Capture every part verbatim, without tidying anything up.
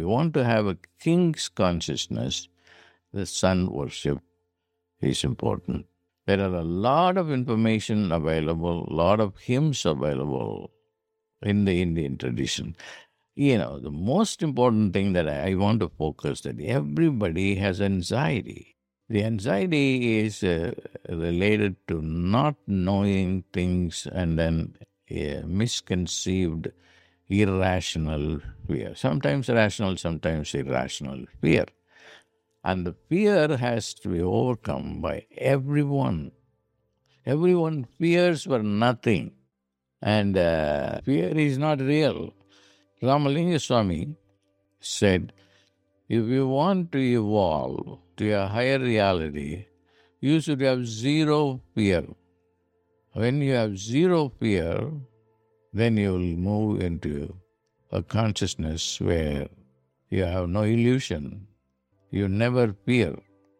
you want to have a king's consciousness, the sun worship is important. There are a lot of information available, a lot of hymns available in the Indian tradition. You know, the most important thing that I want to focus that everybody has anxiety. The anxiety is uh, related to not knowing things and then uh, misconceived, irrational fear. Sometimes rational, sometimes irrational fear. And the fear has to be overcome by everyone. Everyone fears for nothing. And uh, fear is not real. Ramalinga Swami said, if you want to evolve to a higher reality, you should have zero fear. When you have zero fear, then you will move into a consciousness where you have no illusion. You never fear.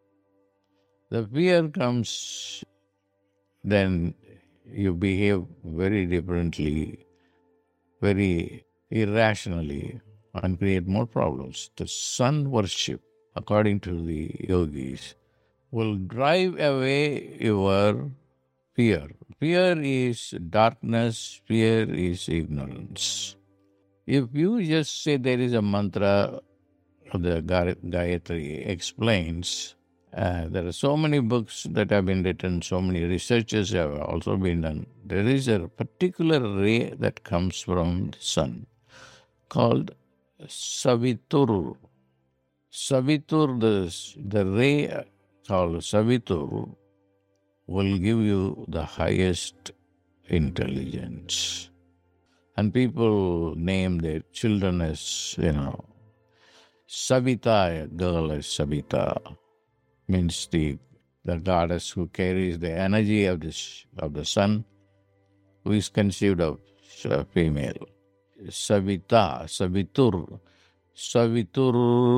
The fear comes, then you behave very differently, very irrationally, and create more problems. The sun worship, according to the yogis, will drive away your fear. Fear is darkness, fear is ignorance. If you just say there is a mantra, the Gayatri explains, uh, there are so many books that have been written, so many researches have also been done. There is a particular ray that comes from the sun called Savitur. Savitur, the, the ray called Savitur, will give you the highest intelligence. And people name their children as, you know, Savita, a girl as Savita, means the, the goddess who carries the energy of the, of the sun, who is conceived of a female. Savita, Savitur, Savitur,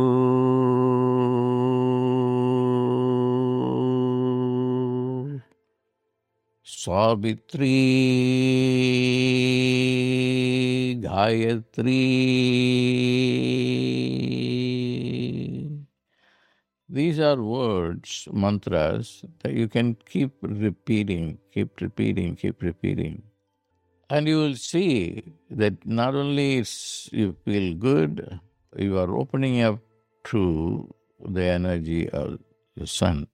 Savitri, Gayatri. These are words, mantras, that you can keep repeating, keep repeating, keep repeating. And you will see that not only it's, you feel good, you are opening up to the energy of the sun.